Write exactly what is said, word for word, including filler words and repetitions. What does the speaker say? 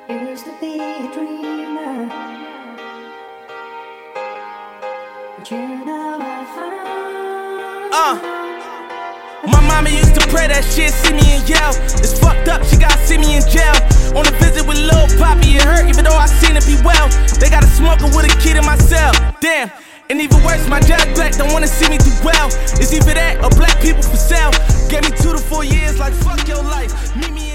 Used to be a dreamer, but you know I found. Uh. My mama used to pray that shit, see me and yell. It's fucked up, she gotta see me in jail. On a visit with Lil Poppy, it hurt even though I seen it be well. They got a smoker with a kid in my cell. Damn, and even worse, my judge black don't wanna see me do well. It's either that or black people for sale. Gave me two to four years like fuck your life. Meet me